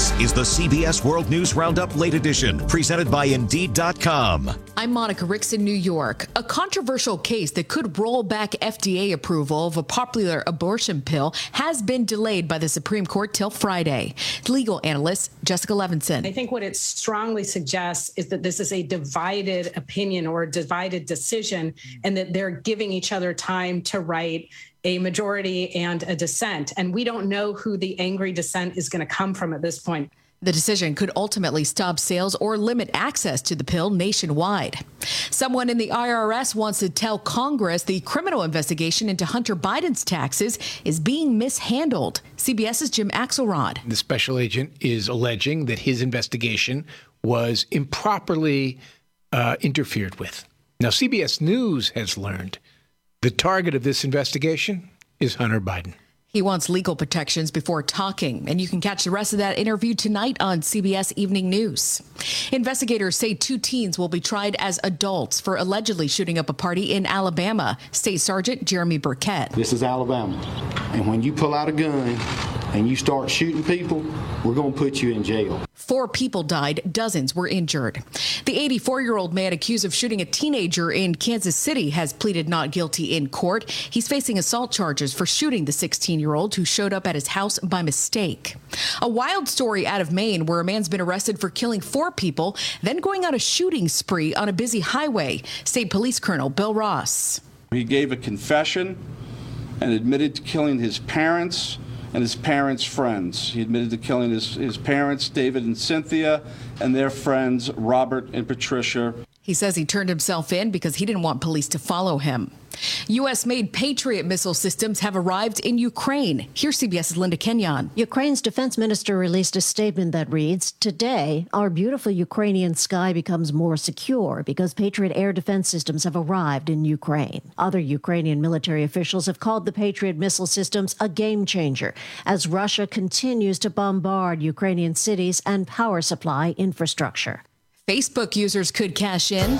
This is the CBS World News Roundup Late Edition, presented by Indeed.com. I'm Monica Ricks in New York. A controversial case that could roll back FDA approval of a popular abortion pill has been delayed by the Supreme Court till Friday. Legal analyst Jessica Levinson. I think what it strongly suggests is that this is a divided opinion or a divided decision, and that they're giving each other time to write a majority and a dissent. And we don't know who the angry dissent is going to come from at this point. The decision could ultimately stop sales or limit access to the pill nationwide. Someone in the IRS wants to tell Congress the criminal investigation into Hunter Biden's taxes is being mishandled. CBS's Jim Axelrod. The special agent is alleging that his investigation was improperly interfered with. Now, CBS News has learned the target of this investigation is Hunter Biden. He wants legal protections before talking, and you can catch the rest of that interview tonight on CBS Evening News. Investigators say 2 teens will be tried as adults for allegedly shooting up a party in Alabama. State Sergeant Jeremy Burkett. This is Alabama, and when you pull out a gun and you start shooting people, we're going to put you in jail. 4 people died, dozens were injured. The 84-year-old man accused of shooting a teenager in Kansas City has pleaded not guilty in court. He's facing assault charges for shooting the 16-year-old who showed up at his house by mistake. A wild story out of Maine where a man's been arrested for killing 4 people, then going on a shooting spree on a busy highway. State Police Colonel Bill Ross. He gave a confession and admitted to killing his parents and his parents' friends. He admitted to killing his parents, David and Cynthia, and their friends, Robert and Patricia. He says he turned himself in because he didn't want police to follow him. U.S.-made Patriot missile systems have arrived in Ukraine. Here's CBS's Linda Kenyon. Ukraine's defense minister released a statement that reads, "Today, our beautiful Ukrainian sky becomes more secure because Patriot air defense systems have arrived in Ukraine." Other Ukrainian military officials have called the Patriot missile systems a game changer as Russia continues to bombard Ukrainian cities and power supply infrastructure. Facebook users could cash in.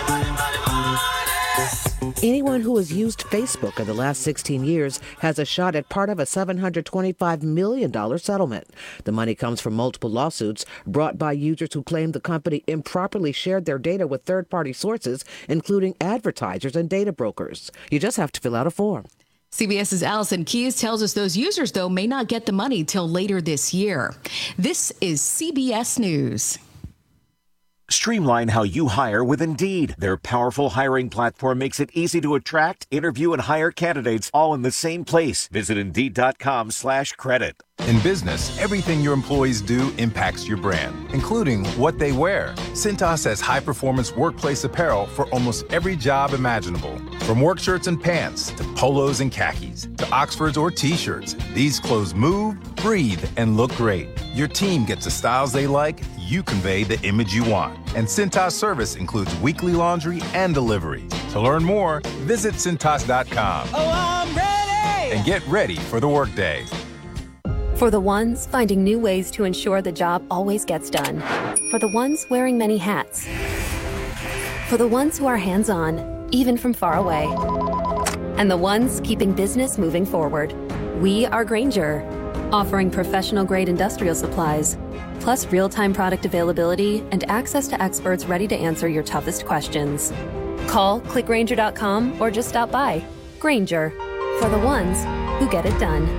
Anyone who has used Facebook in the last 16 years has a shot at part of a $725 million settlement. The money comes from multiple lawsuits brought by users who claim the company improperly shared their data with third-party sources, including advertisers and data brokers. You just have to fill out a form. CBS's Allison Keyes tells us those users, though, may not get the money till later this year. This is CBS News. Streamline how you hire with Indeed. Their powerful hiring platform makes it easy to attract, interview, and hire candidates all in the same place. Visit Indeed.com/credit. In business, everything your employees do impacts your brand, including what they wear. Cintas has high-performance workplace apparel for almost every job imaginable. From work shirts and pants, to polos and khakis, to Oxfords or T-shirts, these clothes move, breathe, and look great. Your team gets the styles they like, you convey the image you want. And Cintas service includes weekly laundry and delivery. To learn more, visit Cintas.com. Oh, I'm ready! And get ready for the workday. For the ones finding new ways to ensure the job always gets done. For the ones wearing many hats. For the ones who are hands-on, even from far away. And the ones keeping business moving forward. We are Grainger, offering professional-grade industrial supplies, plus real-time product availability and access to experts ready to answer your toughest questions. Call, click Grainger.com, or just stop by. Grainger, for the ones who get it done.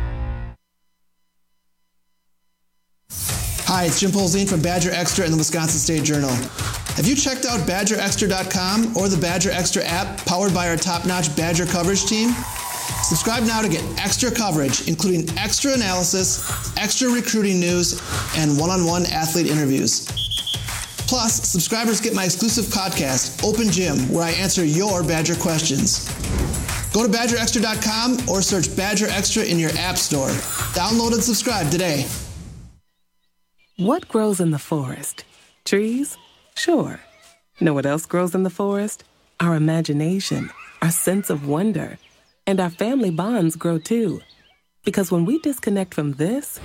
Hi, it's Jim Polzine from Badger Extra and the Wisconsin State Journal. Have you checked out BadgerExtra.com or the Badger Extra app powered by our top-notch Badger coverage team? Subscribe now to get extra coverage, including extra analysis, extra recruiting news, and one-on-one athlete interviews. Plus, subscribers get my exclusive podcast, Open Gym, where I answer your Badger questions. Go to BadgerExtra.com or search Badger Extra in your app store. Download and subscribe today. What grows in the forest? Trees? Sure. Know what else grows in the forest? Our imagination, our sense of wonder, and our family bonds grow too. Because when we disconnect from this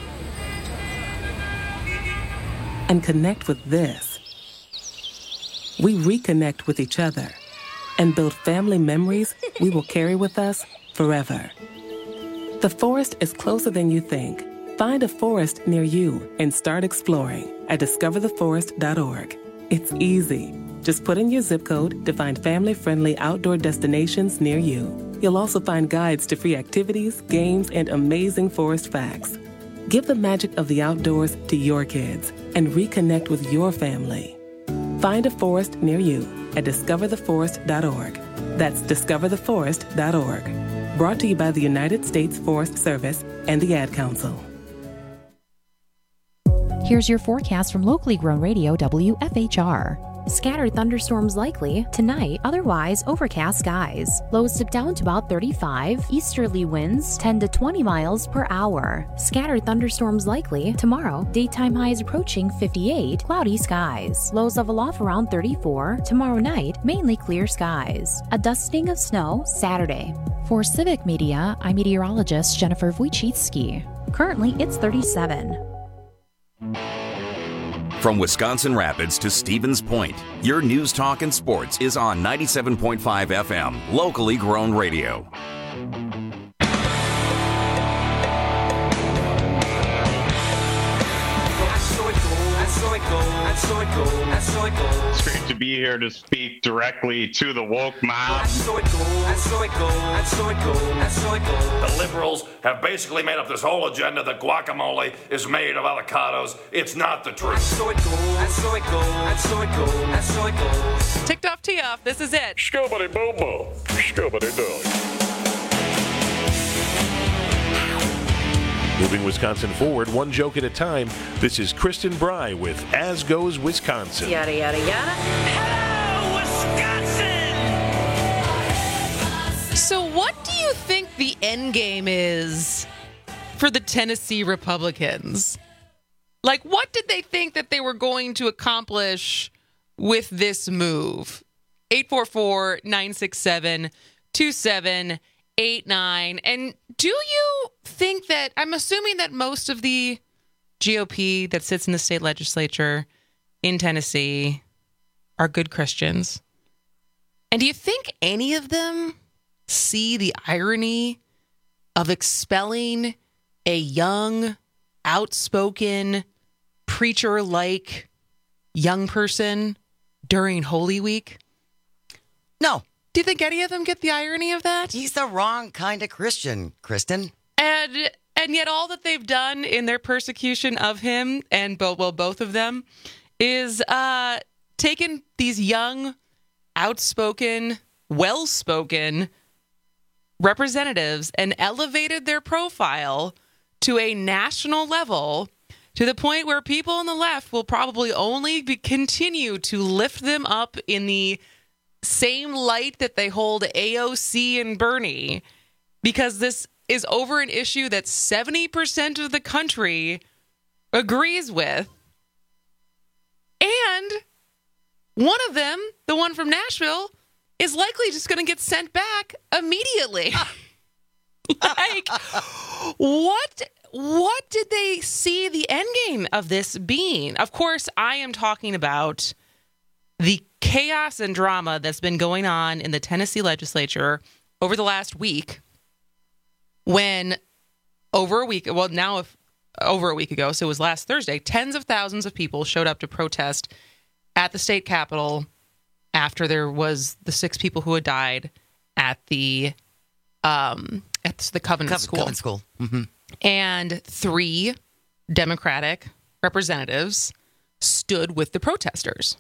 and connect with this, we reconnect with each other and build family memories we will carry with us forever. The forest is closer than you think. Find a forest near you and start exploring at discovertheforest.org. It's easy. Just put in your zip code to find family-friendly outdoor destinations near you. You'll also find guides to free activities, games, and amazing forest facts. Give the magic of the outdoors to your kids and reconnect with your family. Find a forest near you at discovertheforest.org. That's discovertheforest.org. Brought to you by the United States Forest Service and the Ad Council. Here's your forecast from locally grown radio WFHR. Scattered thunderstorms likely tonight, otherwise overcast skies. Lows dip down to about 35. Easterly winds 10 to 20 miles per hour. Scattered thunderstorms likely tomorrow. Daytime highs approaching 58. Cloudy skies. Lows level off around 34. Tomorrow night, mainly clear skies. A dusting of snow Saturday. For Civic Media, I'm meteorologist Jennifer Wojcicki. Currently, it's 37. From Wisconsin Rapids to Stevens Point, your news, talk, and sports is on 97.5 FM, locally grown radio. It's great to be here to speak directly to the woke mob. The liberals have basically made up this whole agenda that guacamole is made of avocados. It's not the truth. Ticked off, tee off. This is it. Scobity bobo. Scobity dog. Moving Wisconsin forward, one joke at a time. This is Kristen Bry with As Goes Wisconsin. Yada, yada, yada. Hello, Wisconsin! So what do you think the end game is for the Tennessee Republicans? Like, what did they think that they were going to accomplish with this move? 844-967-2789. And do you think that, I'm assuming that most of the GOP that sits in the state legislature in Tennessee are good Christians. And do you think any of them see the irony of expelling a young, outspoken, preacher-like young person during Holy Week? No. Do you think any of them get the irony of that? He's the wrong kind of Christian, Kristen. And yet all that they've done in their persecution of him, and both of them, is taken these young, outspoken, well-spoken representatives and elevated their profile to a national level, to the point where people on the left will probably only continue to lift them up in the same light that they hold AOC and Bernie, because this is over an issue that 70% of the country agrees with. And one of them, the one from Nashville, is likely just going to get sent back immediately. Like, what did they see the end game of this being? Of course, I am talking about the chaos and drama that's been going on in the Tennessee legislature over the last week, when over a week ago, so it was last Thursday, tens of thousands of people showed up to protest at the state capitol after there was the 6 people who had died at the Covenant School. Covenant School. Mm-hmm. And 3 Democratic representatives stood with the protesters.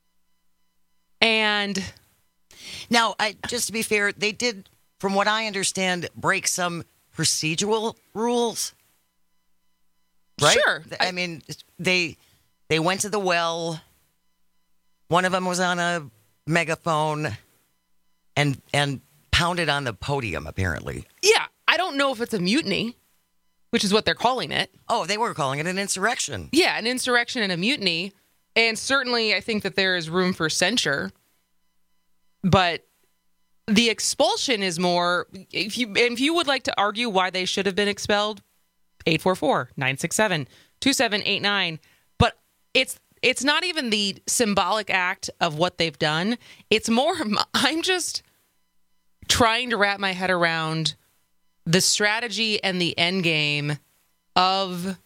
And now, just to be fair, they did, from what I understand, break some procedural rules. Right? Sure. I mean, they went to the well. One of them was on a megaphone and pounded on the podium, apparently. Yeah, I don't know if it's a mutiny, which is what they're calling it. Oh, they were calling it an insurrection. Yeah, an insurrection and a mutiny. And certainly I think that there is room for censure. But the expulsion is more, if you would like to argue why they should have been expelled, 844-967-2789. But it's not even the symbolic act of what they've done. It's more, I'm just trying to wrap my head around the strategy and the end game of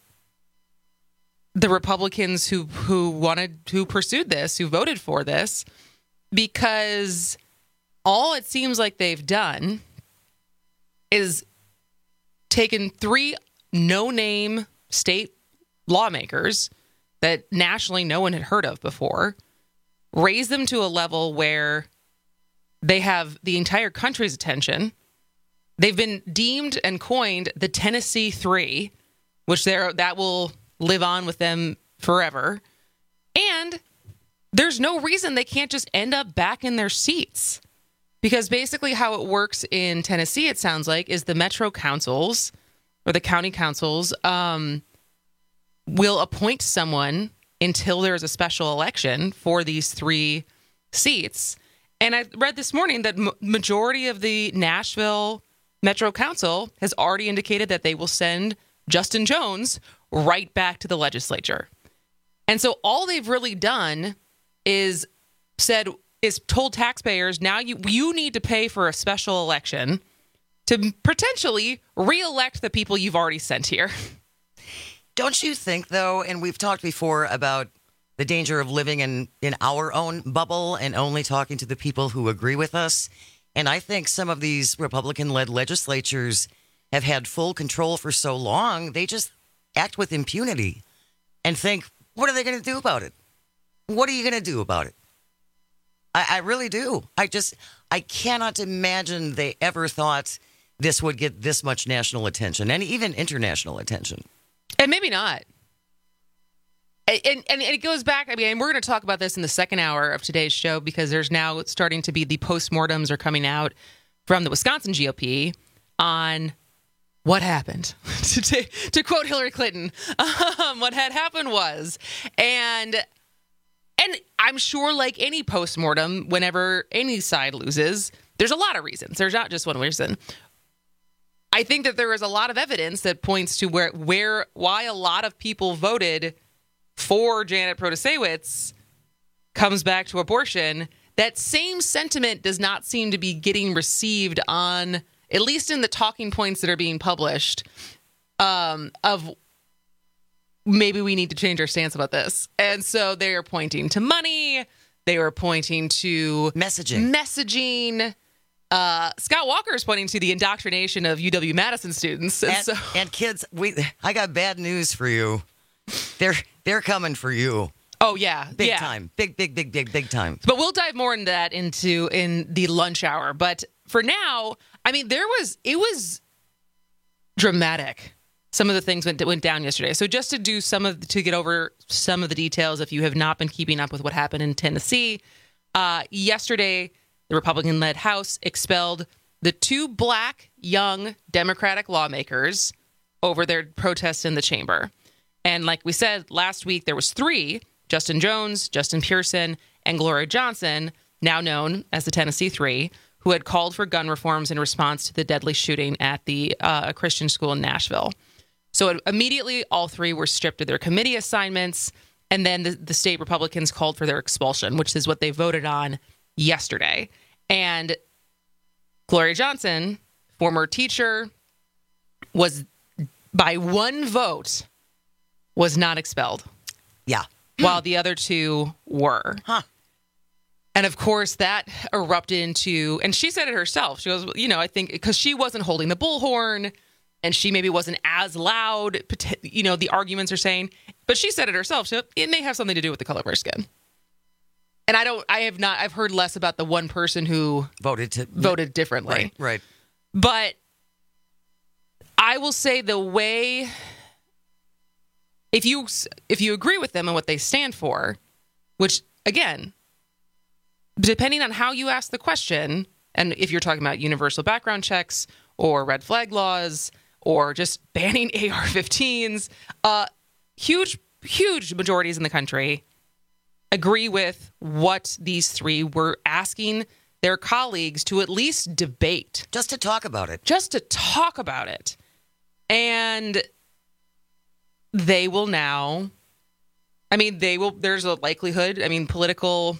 the Republicans who pursued this, who voted for this, because all it seems like they've done is taken 3 no-name state lawmakers that nationally no one had heard of before, raised them to a level where they have the entire country's attention. They've been deemed and coined the Tennessee Three, which that will live on with them forever. And there's no reason they can't just end up back in their seats. Because basically how it works in Tennessee, it sounds like, is the metro councils or the county councils will appoint someone until there's a special election for these 3 seats. And I read this morning that majority of the Nashville Metro Council has already indicated that they will send Justin Jones right back to the legislature. And so all they've really done is told taxpayers, now you need to pay for a special election to potentially reelect the people you've already sent here. Don't you think, though, and we've talked before about the danger of living in our own bubble and only talking to the people who agree with us, and I think some of these Republican-led legislatures have had full control for so long, they just act with impunity and think, what are they going to do about it? What are you going to do about it? I really do. I cannot imagine they ever thought this would get this much national attention and even international attention. And maybe not. And it goes back, I mean, and we're going to talk about this in the second hour of today's show because there's now starting to be the postmortems are coming out from the Wisconsin GOP on what happened. to quote Hillary Clinton, what had happened was, and I'm sure like any postmortem, whenever any side loses, there's a lot of reasons. There's not just one reason. I think that there is a lot of evidence that points to why a lot of people voted for Janet Protasiewicz comes back to abortion. That same sentiment does not seem to be getting received on, at least in the talking points that are being published, of maybe we need to change our stance about this. And so they are pointing to money. They are pointing to messaging. Scott Walker is pointing to the indoctrination of UW-Madison students. And kids, I got bad news for you. They're coming for you. Oh, yeah. Big time. Big time. But we'll dive more into that in the lunch hour. But for now, I mean, it was dramatic. Some of the things that went down yesterday. So just to get over some of the details, if you have not been keeping up with what happened in Tennessee, yesterday, the Republican-led House expelled the 2 black, young Democratic lawmakers over their protests in the chamber. And like we said, last week there was 3, Justin Jones, Justin Pearson, and Gloria Johnson, now known as the Tennessee Three, who had called for gun reforms in response to the deadly shooting at the Christian school in Nashville. So immediately, all 3 were stripped of their committee assignments, and then the state Republicans called for their expulsion, which is what they voted on yesterday. And Gloria Johnson, former teacher, was by 1 vote was not expelled. Yeah. While the other 2 were. Huh. And of course that erupted into, and she said it herself. She goes, I think because she wasn't holding the bullhorn and she maybe wasn't as loud, the arguments are saying, but she said it herself. So it may have something to do with the color of her skin. And I've heard less about the one person who voted differently. Right. But I will say the way, if you agree with them and what they stand for, which again, depending on how you ask the question, and if you're talking about universal background checks or red flag laws or just banning AR-15s, huge majorities in the country agree with what these 3 were asking their colleagues to at least debate. Just to talk about it. And they will now, there's a likelihood, political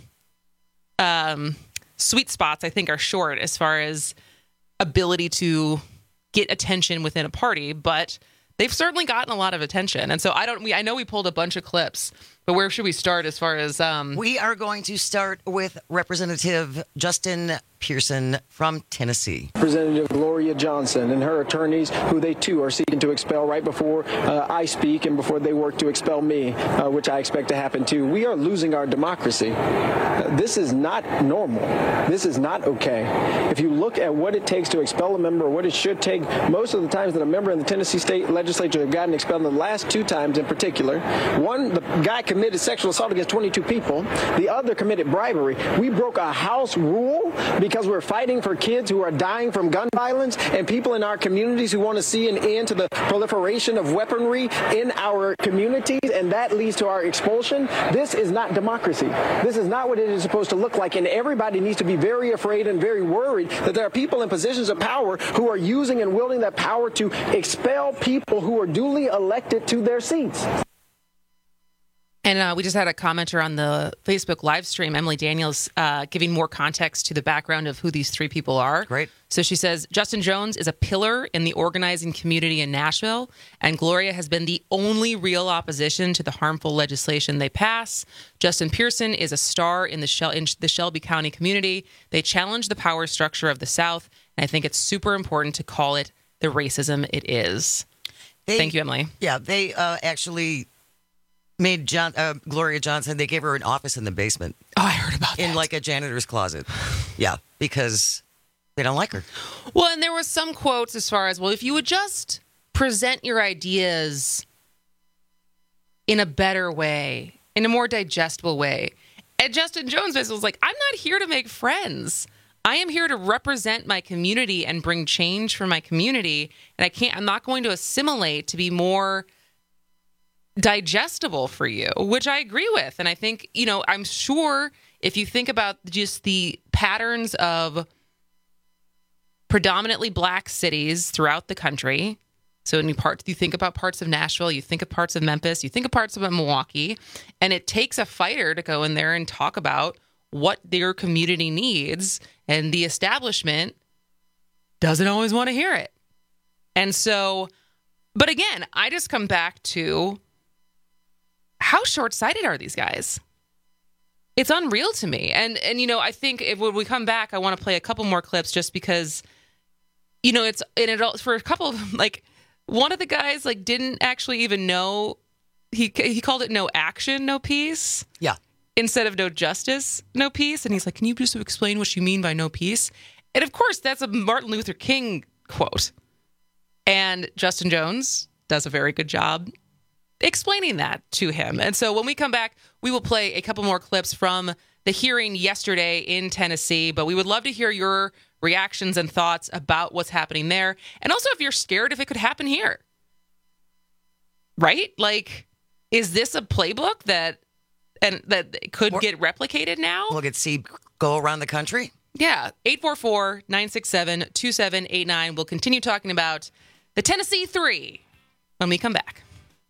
sweet spots, I think, are short as far as ability to get attention within a party, but they've certainly gotten a lot of attention. And so I know we pulled a bunch of clips, but where should we start as far as... We are going to start with Representative Justin Pearson from Tennessee. Representative Gloria Johnson and her attorneys, who they too are seeking to expel right before I speak and before they work to expel me, which I expect to happen too. We are losing our democracy. This is not normal. This is not okay. If you look at what it takes to expel a member, or what it should take, most of the times that a member in the Tennessee State Legislature have gotten expelled, the last 2 times in particular, one, the guy committed sexual assault against 22 people. The other committed bribery. We broke a House rule because we're fighting for kids who are dying from gun violence and people in our communities who want to see an end to the proliferation of weaponry in our communities, and that leads to our expulsion. This is not democracy. This is not what it is supposed to look like, and everybody needs to be very afraid and very worried that there are people in positions of power who are using and wielding that power to expel people who are duly elected to their seats. And we just had a commenter on the Facebook live stream, Emily Daniels, giving more context to the background of who these 3 people are. Great. So she says, Justin Jones is a pillar in the organizing community in Nashville, and Gloria has been the only real opposition to the harmful legislation they pass. Justin Pearson is a star in the Shelby County community. They challenge the power structure of the South, and I think it's super important to call it the racism it is. Thank you, Emily. Yeah, they actually... made Gloria Johnson, they gave her an office in the basement. Oh, I heard about that. In like a janitor's closet. Yeah, because they don't like her. Well, and there was some quotes as far as, well, if you would just present your ideas in a better way, in a more digestible way. And Justin Jones was like, I'm not here to make friends. I am here to represent my community and bring change for my community. And I'm not going to assimilate to be more digestible for you, which I agree with. And I think, I'm sure if you think about just the patterns of predominantly black cities throughout the country, so you think about parts of Nashville, you think of parts of Memphis, you think of parts of Milwaukee, and it takes a fighter to go in there and talk about what their community needs, and the establishment doesn't always want to hear it. And so, but again, I just come back to how short-sighted are these guys? It's unreal to me. And I think when we come back, I want to play a couple more clips just because, for a couple of them, like, one of the guys, like, didn't actually even know, he called it no action, no peace. Yeah. Instead of no justice, no peace. And he's like, can you just explain what you mean by no peace? And of course, that's a Martin Luther King quote. And Justin Jones does a very good job explaining that to him. And so when we come back, we will play a couple more clips from the hearing yesterday in Tennessee, but we would love to hear your reactions and thoughts about what's happening there. And also if you're scared if it could happen here. Right? Like, is this a playbook that could get replicated now? We'll go around the country? Yeah. 844-967-2789. We'll continue talking about the Tennessee 3 when we come back.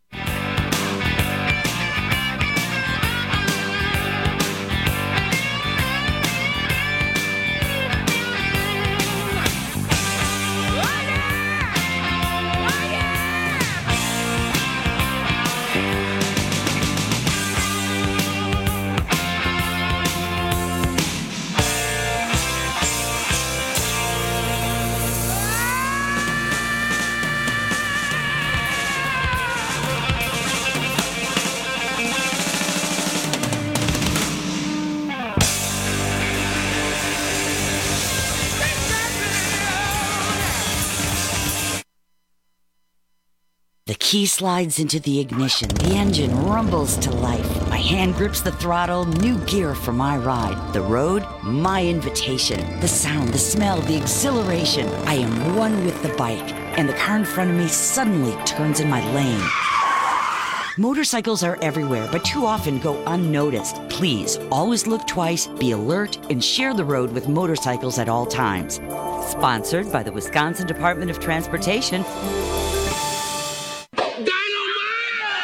The key slides into the ignition. The engine rumbles to life. My hand grips the throttle. New gear for my ride. The road, my invitation. The sound, the smell, the exhilaration. I am one with the bike, and the car in front of me suddenly turns in my lane. Motorcycles are everywhere, but too often go unnoticed. Please, always look twice, be alert, and share the road with motorcycles at all times. Sponsored by the Wisconsin Department of Transportation.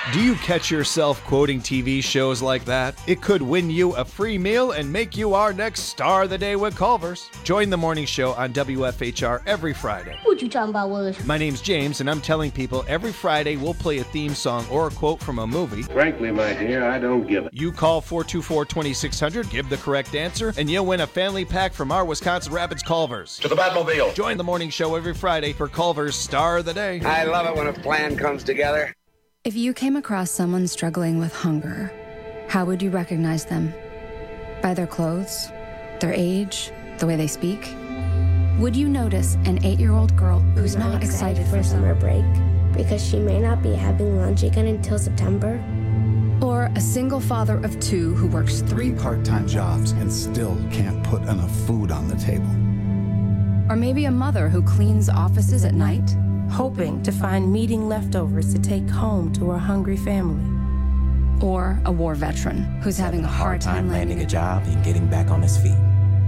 Do you catch yourself quoting TV shows like that? It could win you a free meal and make you our next star of the day with Culver's. Join the morning show on WFHR every Friday. What you talking about, Willis? My name's James, and I'm telling people every Friday we'll play a theme song or a quote from a movie. Frankly, my dear, I don't give it. You call 424-2600, give the correct answer, and you'll win a family pack from our Wisconsin Rapids Culver's. To the Batmobile. Join the morning show every Friday for Culver's Star of the Day. I love it when a plan comes together. If you came across someone struggling with hunger, how would you recognize them? By their clothes, their age, the way they speak? Would you notice an 8-year-old girl who's not excited for summer break because she may not be having lunch again until September? Or a single father of 2 who works 3 part-time jobs and still can't put enough food on the table? Or maybe a mother who cleans offices at night, hoping to find meeting leftovers to take home to her hungry family. Or a war veteran who's having a hard time landing a job and getting back on his feet.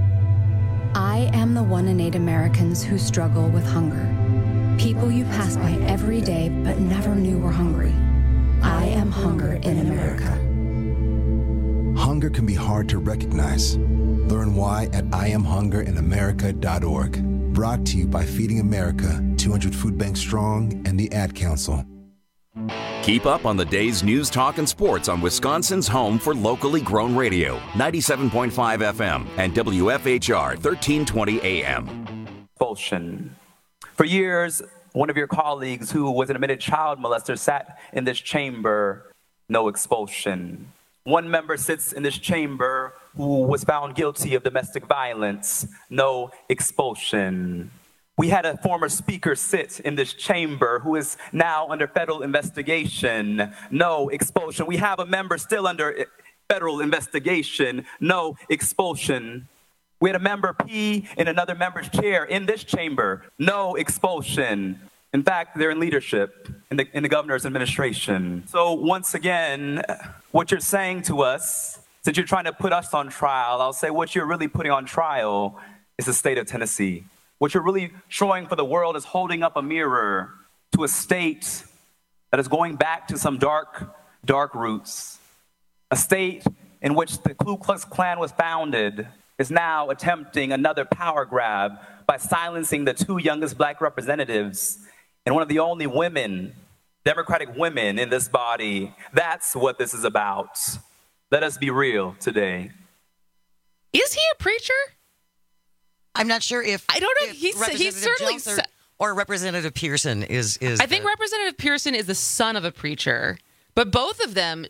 I am the 1 in 8 Americans who struggle with hunger. People you pass by every day but never knew were hungry. I am hunger in America. Hunger can be hard to recognize. Learn why at IamHungerInAmerica.org. Brought to you by Feeding America, 200 Food Banks Strong, and the Ad Council. Keep up on the day's news, talk, and sports on Wisconsin's home for locally grown radio, 97.5 FM and WFHR 1320 AM. Expulsion. For years, one of your colleagues who was an admitted child molester sat in this chamber, no expulsion. One member sits in this chamber who was found guilty of domestic violence, no expulsion. We had a former speaker sit in this chamber who is now under federal investigation, no expulsion. We have a member still under federal investigation, no expulsion. We had a member pee in another member's chair in this chamber, no expulsion. In fact, they're in leadership in the governor's administration. So once again, what you're saying to us, since you're trying to put us on trial, I'll say what you're really putting on trial is the state of Tennessee. What you're really showing for the world is holding up a mirror to a state that is going back to some dark, dark roots. A state in which the Ku Klux Klan was founded is now attempting another power grab by silencing the 2 youngest black representatives and one of the only women, Democratic women in this body. That's what this is about. Let us be real today. Is he a preacher? I'm not sure if I don't know. He's certainly or Representative Pearson is. I think Representative Pearson is the son of a preacher, but both of them,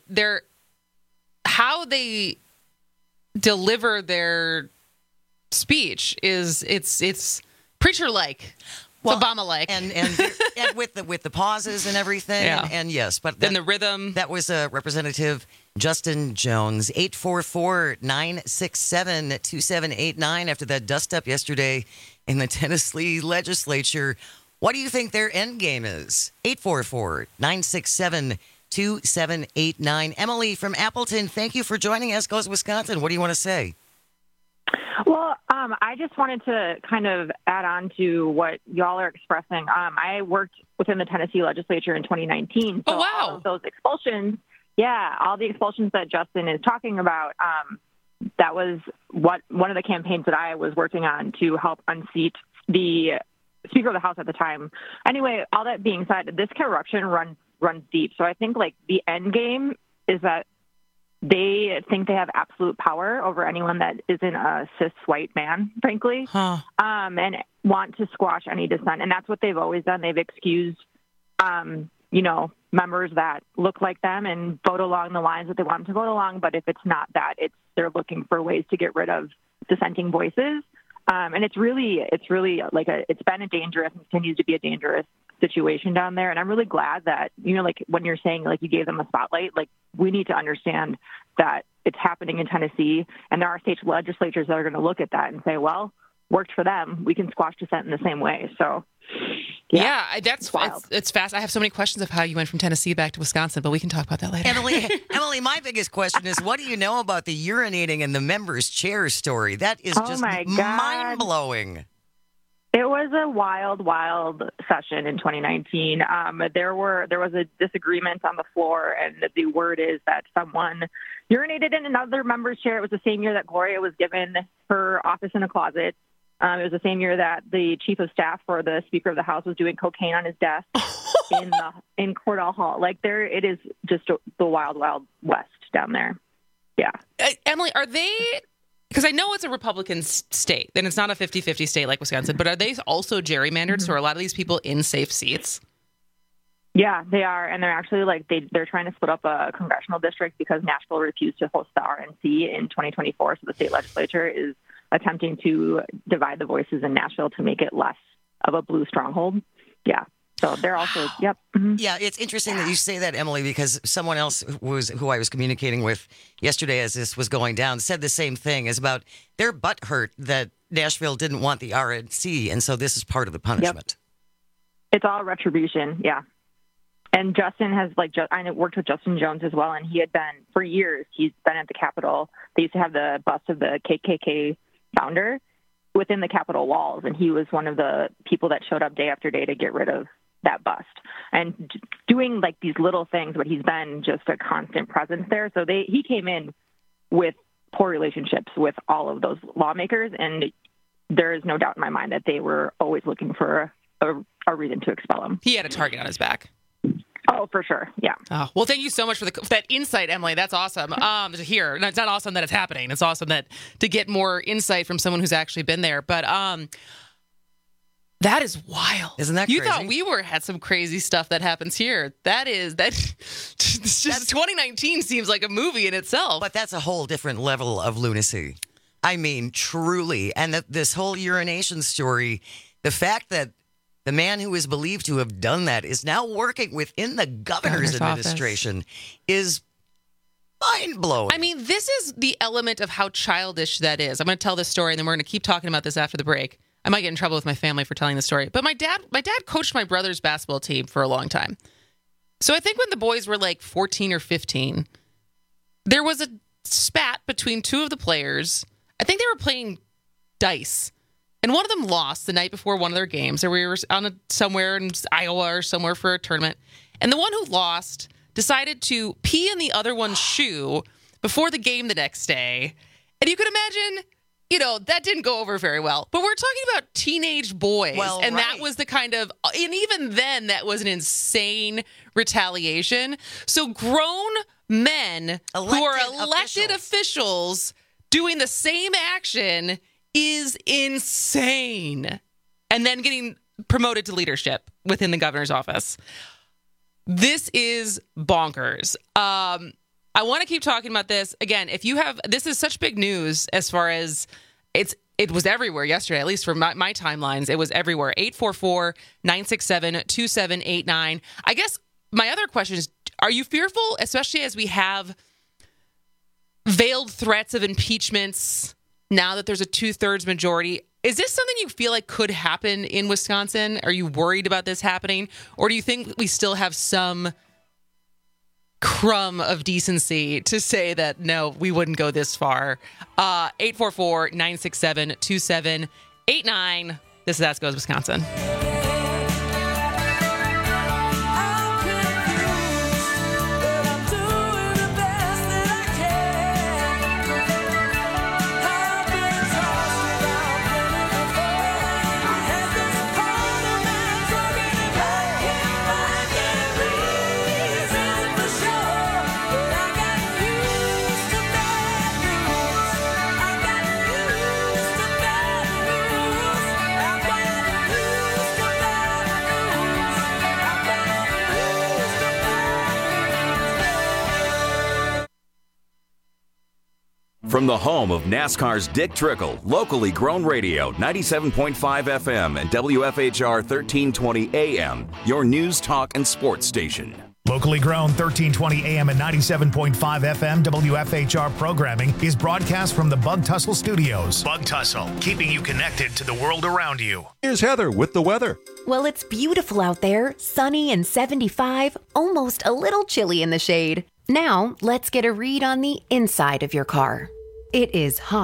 how they deliver their speech it's preacher-like. Well, Obama-like, and with the pauses and everything, yeah. and yes, but then the rhythm. That was Representative Justin Jones, 844-967-2789. After that dust-up yesterday in the Tennessee legislature, what do you think their end game is? 844-967-2789. Emily from Appleton, thank you for joining us. Goes Wisconsin. What do you want to say? Well, I just wanted to kind of add on to what y'all are expressing. I worked within the Tennessee legislature in 2019. So all of those expulsions, all the expulsions that Justin is talking about, that was one of the campaigns that I was working on to help unseat the Speaker of the House at the time. Anyway, all that being said, this corruption runs deep. So I think the end game is that they think they have absolute power over anyone that isn't a cis white man, frankly, and want to squash any dissent. And that's what they've always done. They've excused, members that look like them and vote along the lines that they want them to vote along. But if it's not that, they're looking for ways to get rid of dissenting voices. And it's really it's been a dangerous and continues to be a dangerous situation down there. And I'm really glad that, when you're saying you gave them a spotlight, we need to understand that it's happening in Tennessee, and there are state legislatures that are going to look at that and say, well, worked for them. We can squash dissent in the same way. So it's fast. I have so many questions of how you went from Tennessee back to Wisconsin, but we can talk about that later. Emily, my biggest question is, what do you know about the urinating in the members' chair story? That is just mind-blowing. It was a wild, wild session in 2019. There was a disagreement on the floor, and the word is that someone urinated in another member's chair. It was the same year that Gloria was given her office in a closet. It was the same year that the chief of staff for the Speaker of the House was doing cocaine on his desk in Cordell Hall. Like, it is just the wild, wild west down there. Yeah. Emily, are they... Because I know it's a Republican state, and it's not a 50-50 state like Wisconsin, but are they also gerrymandered? So are a lot of these people in safe seats? Yeah, they are. And they're actually they're trying to split up a congressional district because Nashville refused to host the RNC in 2024. So the state legislature is attempting to divide the voices in Nashville to make it less of a blue stronghold. Yeah. So they're also, yep. Mm-hmm. Yeah, it's interesting that you say that, Emily, because someone else who I was communicating with yesterday as this was going down said the same thing, is about their butt hurt that Nashville didn't want the RNC, and so this is part of the punishment. Yep. It's all retribution, yeah. And Justin has, I worked with Justin Jones as well, and he had been, for years, he's been at the Capitol. They used to have the bust of the KKK founder within the Capitol walls, and he was one of the people that showed up day after day to get rid of that bust and doing these little things, but he's been just a constant presence there. So he came in with poor relationships with all of those lawmakers, and there is no doubt in my mind that they were always looking for a reason to expel him. He had a target on his back. Oh, for sure. Yeah. Oh, well, thank you so much for that insight, Emily. That's awesome to hear. No, it's not awesome that it's happening. It's awesome to get more insight from someone who's actually been there. But that is wild. Isn't that crazy? You thought we had some crazy stuff that happens here. Just 2019 seems like a movie in itself. But that's a whole different level of lunacy. I mean, truly. And this whole urination story, the fact that the man who is believed to have done that is now working within the governor's administration is mind-blowing. I mean, this is the element of how childish that is. I'm going to tell this story, and then we're going to keep talking about this after the break. I might get in trouble with my family for telling the story. But my dad coached my brother's basketball team for a long time. So I think when the boys were 14 or 15, there was a spat between two of the players. I think they were playing dice. And one of them lost the night before one of their games. Or we were somewhere in Iowa or somewhere for a tournament. And the one who lost decided to pee in the other one's shoe before the game the next day. And you could imagine... that didn't go over very well. But we're talking about teenage boys. That was the kind of... And even then, that was an insane retaliation. So grown men who are elected officials doing the same action is insane. And then getting promoted to leadership within the governor's office. This is bonkers. I want to keep talking about this. Again, this is such big news as far as it was everywhere yesterday, at least for my timelines. It was everywhere. 844-967-2789. I guess my other question is, are you fearful, especially as we have veiled threats of impeachments now that there's a 2/3 majority? Is this something you feel like could happen in Wisconsin? Are you worried about this happening? Or do you think we still have some crumb of decency to say that, no, we wouldn't go this far? 844-967-2789. This is As Goes Wisconsin. From the home of NASCAR's Dick Trickle, locally grown radio, 97.5 FM and WFHR 1320 AM, your news, talk, and sports station. Locally grown 1320 AM and 97.5 FM WFHR programming is broadcast from the Bug Tussle Studios. Bug Tussle, keeping you connected to the world around you. Here's Heather with the weather. Well, it's beautiful out there, sunny and 75, almost a little chilly in the shade. Now, let's get a read on the inside of your car. It is hot.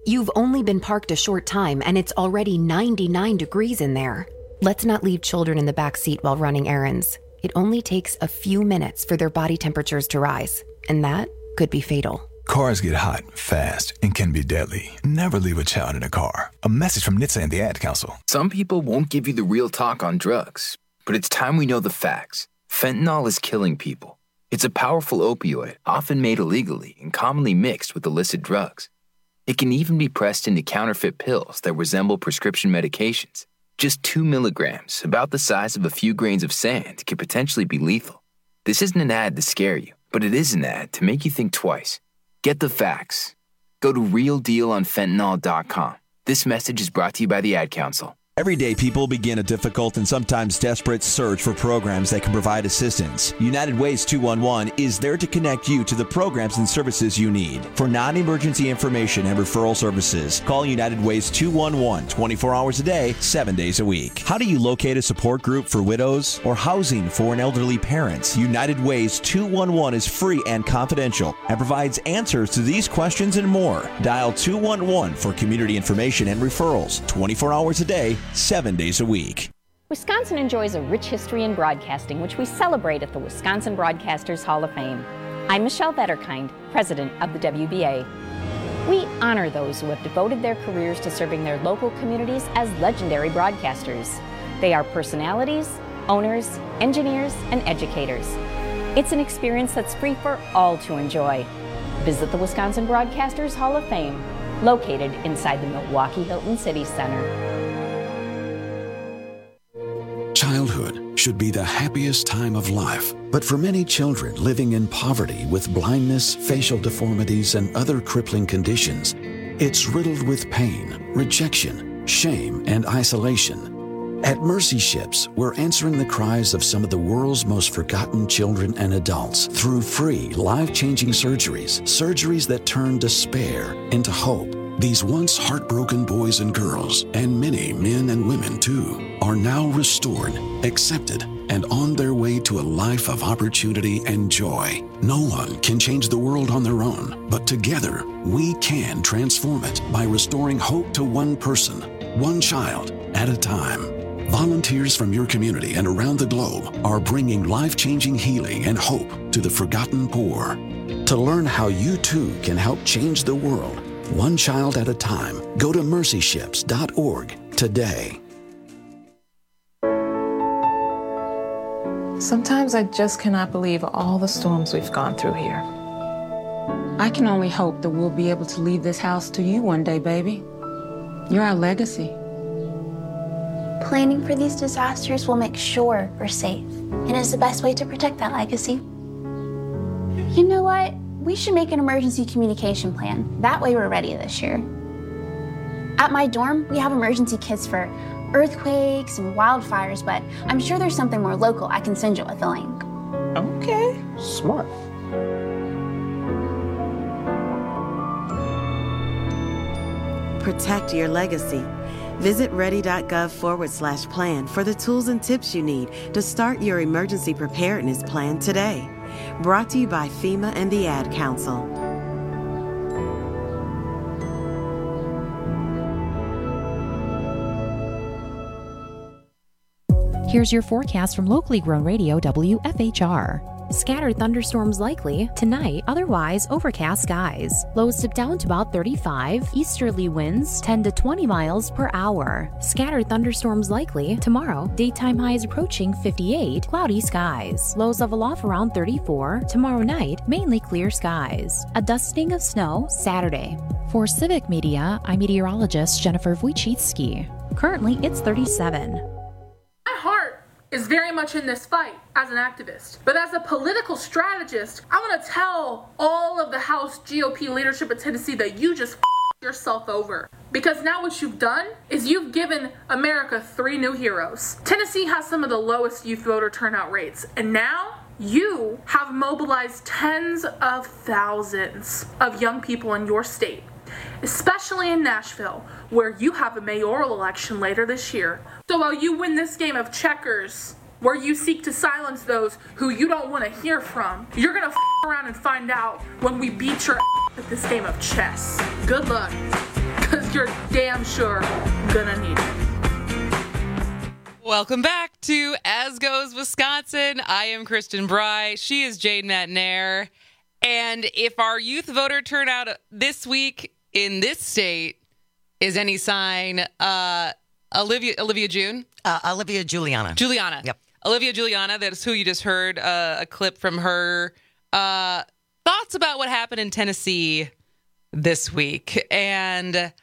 You've only been parked a short time and it's already 99 degrees in there. Let's not leave children in the back seat while running errands. It only takes a few minutes for their body temperatures to rise, and that could be fatal. Cars get hot, fast, and can be deadly. Never leave a child in a car. A message from NHTSA and the Ad Council. Some people won't give you the real talk on drugs, but it's time we know the facts. Fentanyl is killing people. It's a powerful opioid, often made illegally and commonly mixed with illicit drugs. It can even be pressed into counterfeit pills that resemble prescription medications. Just 2 milligrams, about the size of a few grains of sand, could potentially be lethal. This isn't an ad to scare you, but it is an ad to make you think twice. Get the facts. Go to realdealonfentanyl.com. This message is brought to you by the Ad Council. Every day, people begin a difficult and sometimes desperate search for programs that can provide assistance. United Ways 211 is there to connect you to the programs and services you need. For non-emergency information and referral services, call United Ways 211 24 hours a day, 7 days a week. How do you locate a support group for widows or housing for an elderly parent? United Ways 211 is free and confidential and provides answers to these questions and more. Dial 211 for community information and referrals 24 hours a day, 7 days a week. Wisconsin enjoys a rich history in broadcasting, which we celebrate at the Wisconsin Broadcasters Hall of Fame. I'm Michelle Vetterkind, president of the WBA. We honor those who have devoted their careers to serving their local communities as legendary broadcasters. They are personalities, owners, engineers, and educators. It's an experience that's free for all to enjoy. Visit the Wisconsin Broadcasters Hall of Fame, located inside the Milwaukee Hilton City Center. Childhood should be the happiest time of life, but for many children living in poverty with blindness, facial deformities, and other crippling conditions, it's riddled with pain, rejection, shame, and isolation. At Mercy Ships, we're answering the cries of some of the world's most forgotten children and adults through free, life-changing surgeries that turn despair into hope. These once heartbroken boys and girls, and many men and women too, are now restored, accepted, and on their way to a life of opportunity and joy. No one can change the world on their own, but together we can transform it by restoring hope to one person, one child at a time. Volunteers from your community and around the globe are bringing life-changing healing and hope to the forgotten poor. To learn how you too can help change the world, one child at a time, go to mercyships.org today. Sometimes I just cannot believe all the storms we've gone through here. I can only hope that we'll be able to leave this house to you one day, baby. You're our legacy. Planning for these disasters will make sure we're safe, and is the best way to protect that legacy. You know what? We should make an emergency communication plan. That way we're ready this year. At my dorm, we have emergency kits for earthquakes and wildfires, but I'm sure there's something more local I can send you with a link. Okay. Smart. Protect your legacy. Visit ready.gov/plan for the tools and tips you need to start your emergency preparedness plan today. Brought to you by FEMA and the Ad Council. Here's your forecast from locally grown radio WFHR. Scattered thunderstorms likely tonight, otherwise overcast skies. Lows dip down to about 35, easterly winds 10 to 20 miles per hour. Scattered thunderstorms likely tomorrow, daytime highs approaching 58, cloudy skies. Lows level off around 34. Tomorrow night, mainly clear skies. A dusting of snow Saturday. For Civic Media, I'm meteorologist Jennifer Wojcicki. Currently, it's 37. My heart is very much in this fight as an activist. But as a political strategist, I want to tell all of the House GOP leadership in Tennessee that you just yourself over. Because now what you've done is you've given America 3 new heroes. Tennessee has some of the lowest youth voter turnout rates. And now you have mobilized tens of thousands of young people in your state, especially in Nashville, where you have a mayoral election later this year. So while you win this game of checkers, where you seek to silence those who you don't want to hear from, you're going to around and find out when we beat your at this game of chess. Good luck. because you're damn sure gonna need it. Welcome back to As Goes Wisconsin. I am Kristen Bry. She is Jade Matnair. And if our youth voter turnout this week in this state is any sign, Olivia June? Olivia Juliana. Yep. Olivia Juliana, that's who you just heard a clip from her thoughts about what happened in Tennessee this week. And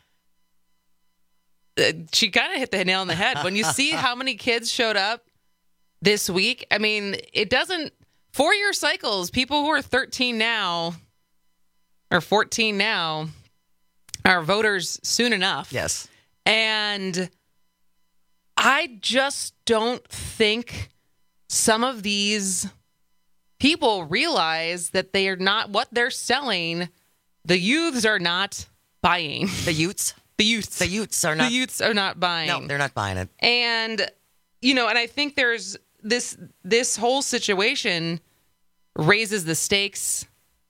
she kind of hit the nail on the head. When you see how many kids showed up this week, I mean, it doesn't, 4-year cycles, people who are 13 now or 14 now are voters soon enough. Yes. And I just don't think some of these people realize that they are not what they're selling. The youths are not buying. The youths are not buying. No, they're not buying it. And, and I think there's this whole situation raises the stakes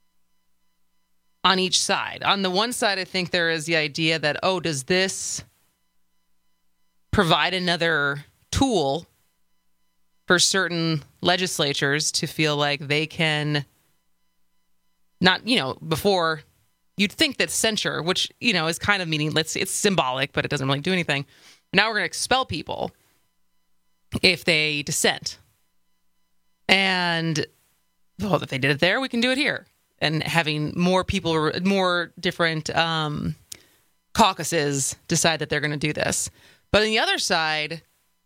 on each side. On the one side, I think there is the idea that, does this provide another tool for certain legislatures to feel like they can not, before you'd think that censure, which, is kind of meaningless, it's symbolic, but it doesn't really do anything. Now we're going to expel people if they dissent. And, if they did it there, we can do it here. And having more people, more different caucuses decide that they're going to do this. But on the other side,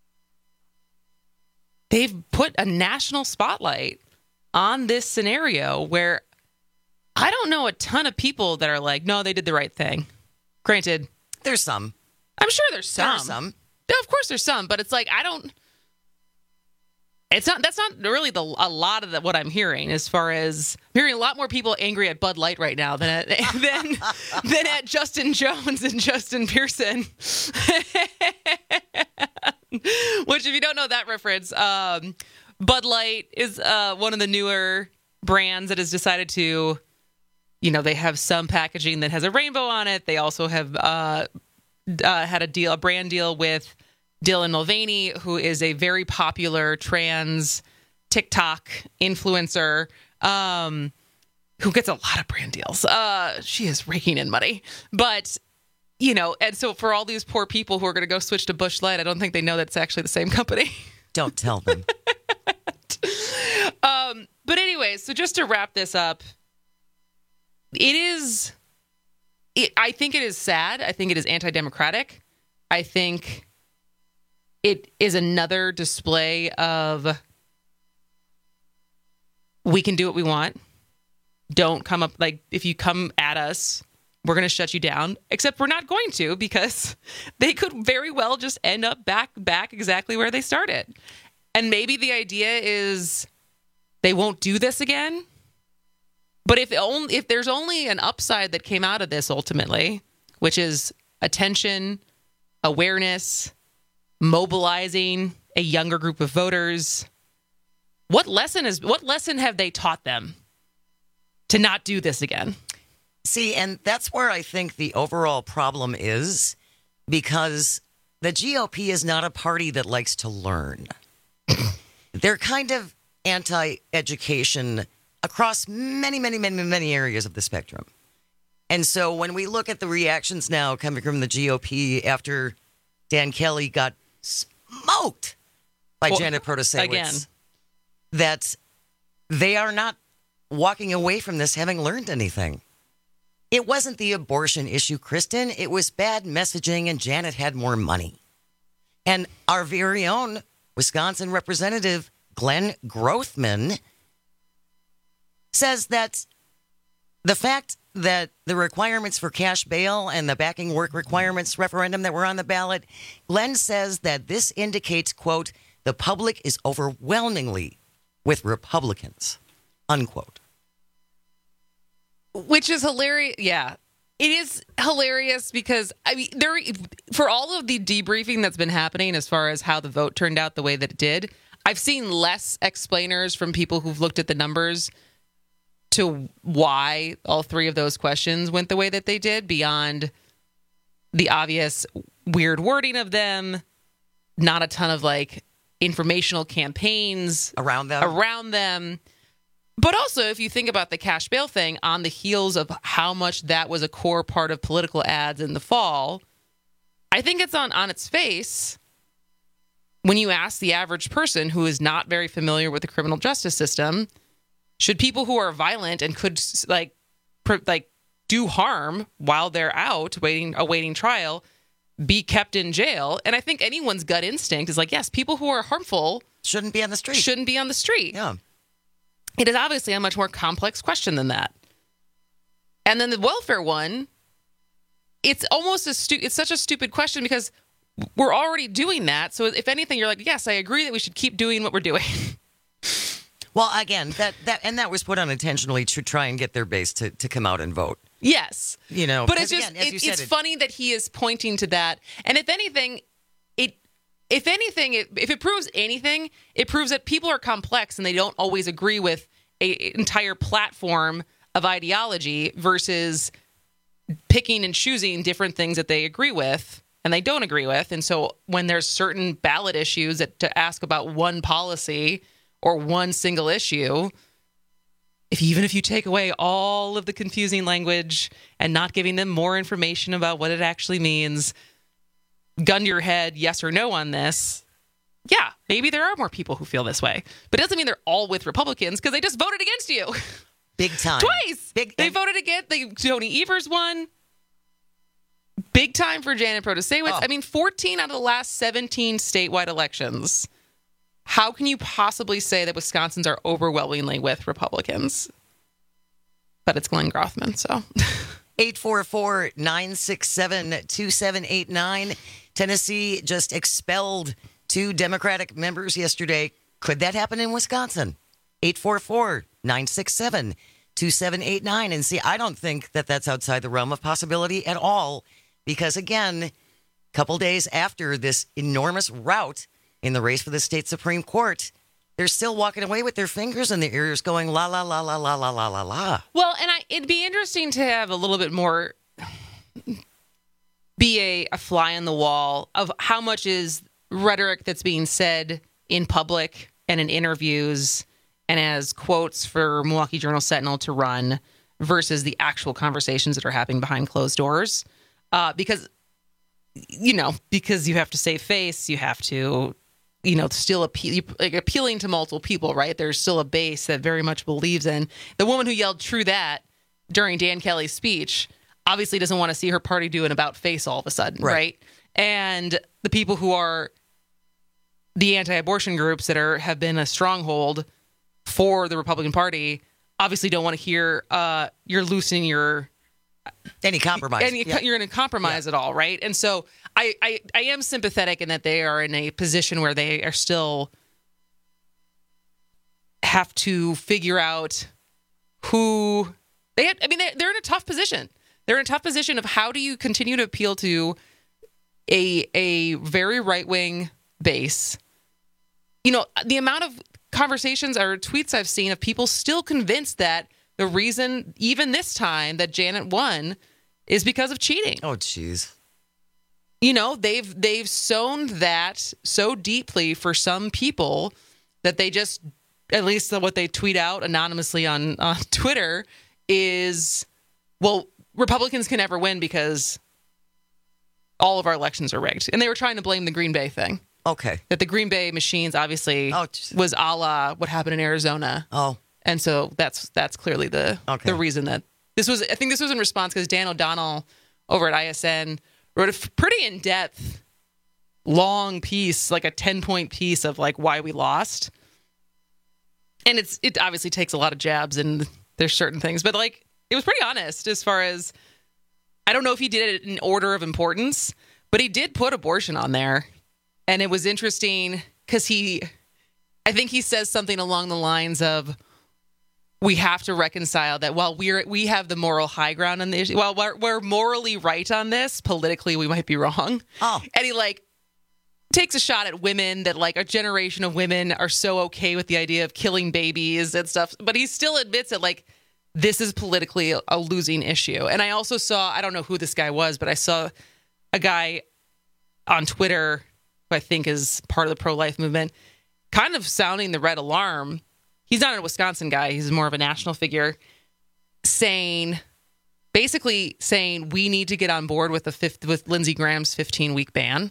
they've put a national spotlight on this scenario where I don't know a ton of people that are like, no, they did the right thing. Granted, there's some. I'm sure there's some. There are some. Yeah, of course there's some, but it's like that's not really a lot of what I'm hearing, as far as I'm hearing a lot more people angry at Bud Light right now than at Justin Jones and Justin Pearson. Which, if you don't know that reference, Bud Light is one of the newer brands that has decided to, they have some packaging that has a rainbow on it. They also have had a brand deal with Dylan Mulvaney, who is a very popular trans TikTok influencer who gets a lot of brand deals. She is raking in money. But, and so for all these poor people who are going to go switch to Busch Light, I don't think they know that's actually the same company. Don't tell them. But anyway, so just to wrap this up, I think it is sad. I think it is anti-democratic. I think it is another display of we can do what we want. Don't come up, if you come at us, we're going to shut you down. Except we're not going to, because they could very well just end up back exactly where they started. And maybe the idea is they won't do this again. But if there's only an upside that came out of this ultimately, which is attention, awareness, mobilizing a younger group of voters, what lesson have they taught them to not do this again? See, and that's where I think the overall problem is, because the GOP is not a party that likes to learn. They're kind of anti-education across many, many, many, many areas of the spectrum. And so when we look at the reactions now coming from the GOP after Dan Kelly got smoked by Janet Protasiewicz, again, that they are not walking away from this having learned anything. It wasn't the abortion issue, Kristen. It was bad messaging, and Janet had more money. And our very own Wisconsin Representative Glenn Grothman says that the fact that the requirements for cash bail and the backing work requirements referendum that were on the ballot, Glenn says that this indicates, quote, the public is overwhelmingly with Republicans, unquote. Which is hilarious. Yeah, it is hilarious because, for all of the debriefing that's been happening as far as how the vote turned out the way that it did, I've seen less explainers from people who've looked at the numbers to why all three of those questions went the way that they did, beyond the obvious weird wording of them, not a ton of like informational campaigns around them. But also, if you think about the cash bail thing on the heels of how much that was a core part of political ads in the fall, I think it's on its face when you ask the average person who is not very familiar with the criminal justice system, should people who are violent and could do harm while they're out awaiting trial be kept in jail? And I think anyone's gut instinct is like, yes, people who are harmful shouldn't be on the street. Yeah. It is obviously a much more complex question than that. And then the welfare one, it's almost it's such a stupid question because we're already doing that. So if anything, you're like, yes, I agree that we should keep doing what we're doing. Well, again, that was put unintentionally to try and get their base to come out and vote. Yes. But it's just, again, it's funny that he is pointing to that. And if anything, if it proves anything, it proves that people are complex and they don't always agree with an entire platform of ideology versus picking and choosing different things that they agree with and they don't agree with. And so when there's certain ballot issues to ask about one policy or one single issue, even if you take away all of the confusing language and not giving them more information about what it actually means, gun to your head, yes or no on this, yeah, maybe there are more people who feel this way. But it doesn't mean they're all with Republicans because they just voted against you. Big time. Twice. They voted against. Tony Evers won. Big time for Janet Protasiewicz. Oh. I mean, 14 out of the last 17 statewide elections. How can you possibly say that Wisconsins are overwhelmingly with Republicans? But it's Glenn Grothman, so... 844-967-2789. Tennessee just expelled 2 Democratic members yesterday. Could that happen in Wisconsin? 844-967-2789. And see, I don't think that that's outside the realm of possibility at all. Because again, a couple days after this enormous rout in the race for the state Supreme Court, they're still walking away with their fingers in their ears going, la, la, la, la, la, la, la, la, la. Well, and it'd be interesting to have a little bit more, be a fly in the wall of how much is rhetoric that's being said in public and in interviews and as quotes for Milwaukee Journal Sentinel to run versus the actual conversations that are happening behind closed doors. Because you have to save face, you have to... still appealing to multiple people, right? There's still a base that very much believes in. The woman who yelled "True that" during Dan Kelly's speech obviously doesn't want to see her party do an about face all of a sudden, right? And the people who are the anti-abortion groups that have been a stronghold for the Republican Party obviously don't want to hear you're loosening your... Any compromise. You're going to compromise at all, right? And so I am sympathetic in that they are in a position where they are still have to figure out who they're in a tough position. They're in a tough position of how do you continue to appeal to a very right-wing base. The amount of conversations or tweets I've seen of people still convinced that the reason, even this time, that Janet won is because of cheating. Oh, jeez. They've sown that so deeply for some people that they just, at least what they tweet out anonymously on Twitter is, well, Republicans can never win because all of our elections are rigged. And they were trying to blame the Green Bay thing. Okay. That the Green Bay machines obviously was a la what happened in Arizona. Oh. And so that's clearly the reason that this was. I think this was in response because Dan O'Donnell over at ISN wrote a pretty in-depth, long piece, like a 10-point piece of like why we lost. And it obviously takes a lot of jabs and there's certain things, but like it was pretty honest as far as, I don't know if he did it in order of importance, but he did put abortion on there, and it was interesting because I think he says something along the lines of, we have to reconcile that while we have the moral high ground on the issue, while we're morally right on this, politically we might be wrong. Oh. And he takes a shot at women that a generation of women are so okay with the idea of killing babies and stuff, but he still admits that this is politically a losing issue. And I also saw, I don't know who this guy was, but I saw a guy on Twitter who I think is part of the pro-life movement, kind of sounding the red alarm. He's not a Wisconsin guy. He's more of a national figure, basically saying we need to get on board with Lindsey Graham's 15-week ban.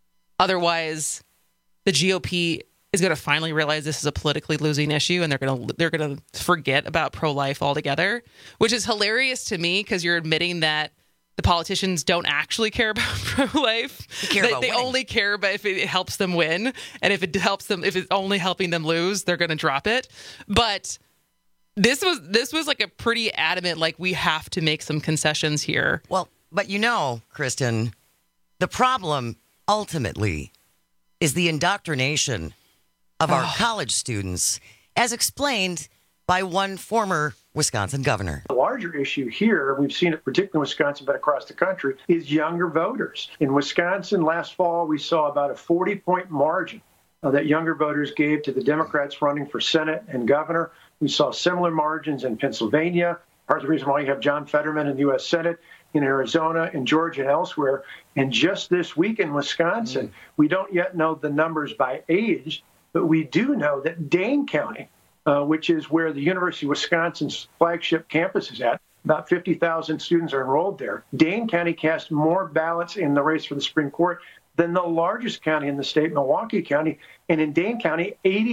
Otherwise, the GOP is going to finally realize this is a politically losing issue, and they're going to forget about pro-life altogether, which is hilarious to me because you're admitting that the politicians don't actually care about pro-life. They only care about if it helps them win, and if it's only helping them lose, they're going to drop it. But this was like a pretty adamant, like, we have to make some concessions here. Well, but Kristen, the problem ultimately is the indoctrination of our college students, as explained by one former Wisconsin governor. The larger issue here, we've seen it particularly in Wisconsin, but across the country, is younger voters. In Wisconsin last fall, we saw about a 40-point margin that younger voters gave to the Democrats running for Senate and governor. We saw similar margins in Pennsylvania. Part of the reason why you have John Fetterman in the U.S. Senate, in Arizona, in Georgia, and elsewhere. And just this week in Wisconsin, we don't yet know the numbers by age, but we do know that Dane County, which is where the University of Wisconsin's flagship campus is at, about 50,000 students are enrolled there. Dane County cast more ballots in the race for the Supreme Court than the largest county in the state, Milwaukee County. And in Dane County,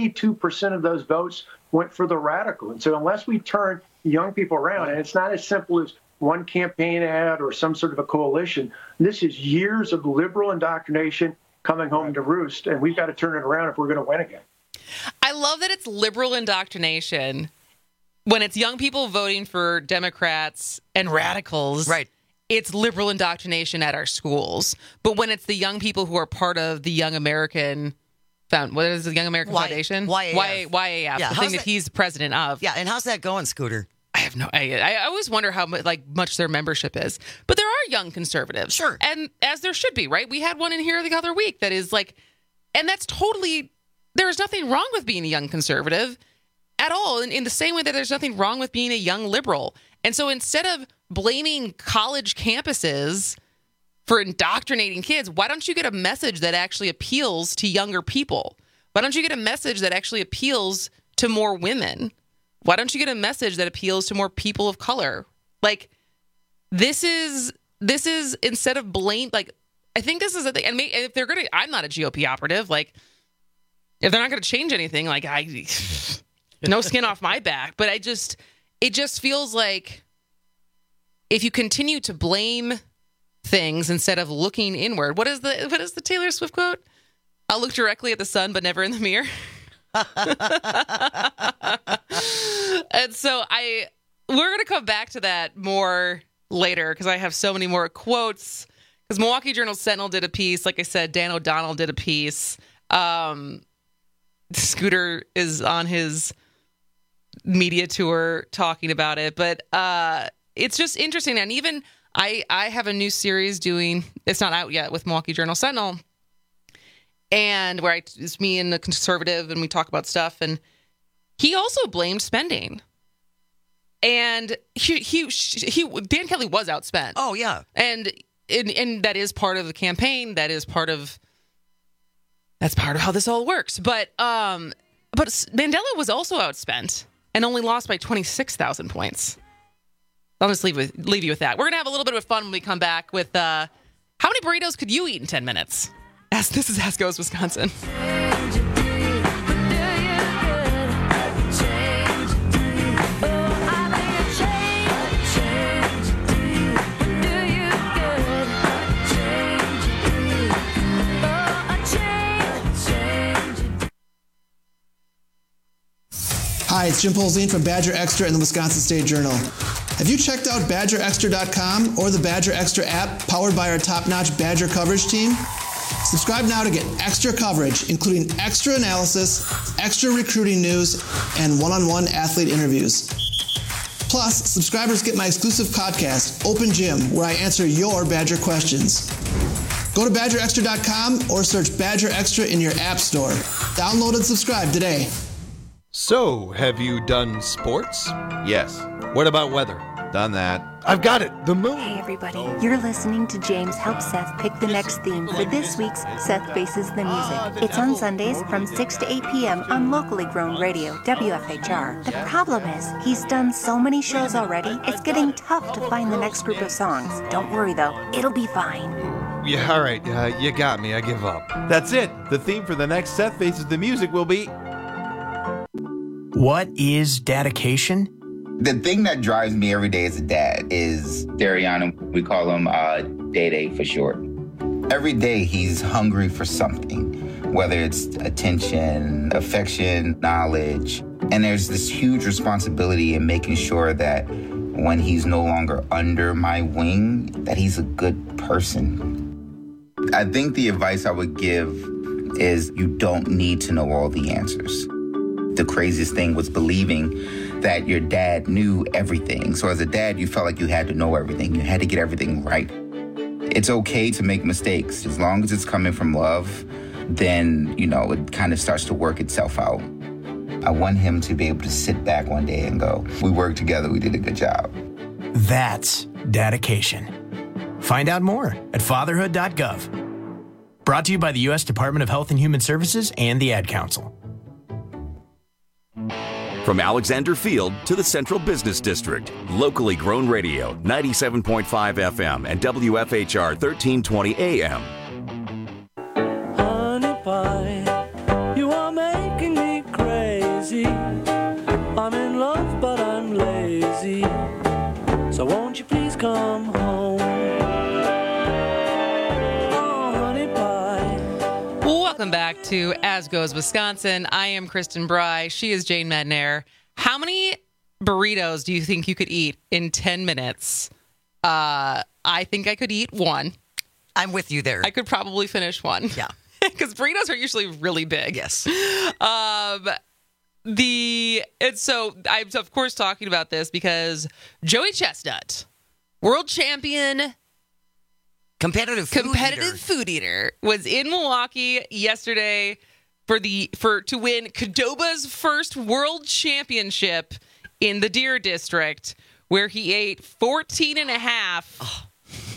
82% of those votes went for the radical. And so unless we turn young people around, and it's not as simple as one campaign ad or some sort of a coalition, this is years of liberal indoctrination coming home to roost, and we've got to turn it around if we're going to win again. I love that it's liberal indoctrination when it's young people voting for Democrats and radicals. Right. It's liberal indoctrination at our schools. But when it's the young people who are part of the Young American what is the Young American Foundation? YAF. YAF, the thing that he's president of. Yeah, and how's that going, Scooter? I have no idea. I always wonder how much their membership is. But there are young conservatives. Sure. And as there should be, right? We had one in here the other week that is like, and that's totally, there's nothing wrong with being a young conservative at all. In the same way that there's nothing wrong with being a young liberal. And so instead of blaming college campuses for indoctrinating kids, why don't you get a message that actually appeals to younger people? Why don't you get a message that actually appeals to more women? Why don't you get a message that appeals to more people of color? Like, this is instead of blame, like, I think this is the thing. And if they're going to, I'm not a GOP operative. Like, if they're not going to change anything, like, no skin off my back. But it just feels like if you continue to blame things instead of looking inward, what is the Taylor Swift quote? I'll look directly at the sun, but never in the mirror. And so we're going to come back to that more later because I have so many more quotes. Because Milwaukee Journal-Sentinel did a piece. Like I said, Dan O'Donnell did a piece. Scooter is on his media tour talking about it. But it's just interesting. And even I have a new series it's not out yet, with Milwaukee Journal-Sentinel. And where it's me and the conservative, and we talk about stuff. And he also blamed spending. And Dan Kelly was outspent. Oh, yeah. And that is part of the campaign. That's part of how this all works. But Mandela was also outspent and only lost by 26,000 points. I'll just leave you with that. We're going to have a little bit of fun when we come back with how many burritos could you eat in 10 minutes? This is Ask Goes Wisconsin. Hi, it's Jim Polzine from Badger Extra and the Wisconsin State Journal. Have you checked out BadgerExtra.com or the Badger Extra app powered by our top-notch Badger coverage team? Subscribe now to get extra coverage, including extra analysis, extra recruiting news, and one-on-one athlete interviews. Plus, subscribers get my exclusive podcast, Open Gym, where I answer your Badger questions. Go to BadgerExtra.com or search Badger Extra in your app store. Download and subscribe today. So, have you done sports? Yes. What about weather? Done that. I've got it. The moon. Hey, everybody. You're listening to James help Seth pick the next theme for this week's Seth Faces the Music. It's on Sundays from 6 to 8 p.m. on locally grown radio, WFHR. The problem is, he's done so many shows already, it's getting tough to find the next group of songs. Don't worry, though. It'll be fine. Yeah, all right. You got me. I give up. That's it. The theme for the next Seth Faces the Music will be... What is dedication? The thing that drives me every day as a dad is Dariana. We call him Day for short. Every day he's hungry for something, whether it's attention, affection, knowledge. And there's this huge responsibility in making sure that when he's no longer under my wing, that he's a good person. I think the advice I would give is you don't need to know all the answers. The craziest thing was believing that your dad knew everything. So as a dad, you felt like you had to know everything. You had to get everything right. It's okay to make mistakes. As long as it's coming from love, then, it kind of starts to work itself out. I want him to be able to sit back one day and go, we worked together, we did a good job. That's dedication. Find out more at fatherhood.gov. Brought to you by the U.S. Department of Health and Human Services and the Ad Council. From Alexander Field to the Central Business District, locally grown radio, 97.5 FM and WFHR 1320 AM. Honey pie, you are making me crazy. I'm in love, but I'm lazy. So won't you please come home? Oh, honey pie. Welcome back to As Goes Wisconsin. I am Kristen Bry. She is Jane Madnair. How many burritos do you think you could eat in 10 minutes? I think I could eat one. I'm with you there. I could probably finish one. Yeah. Because burritos are usually really big. Yes. And so I'm, of course, talking about this because Joey Chestnut, world champion... Competitive food eater was in Milwaukee yesterday to win Qdoba's first world championship in the Deer District, where he ate 14 and a half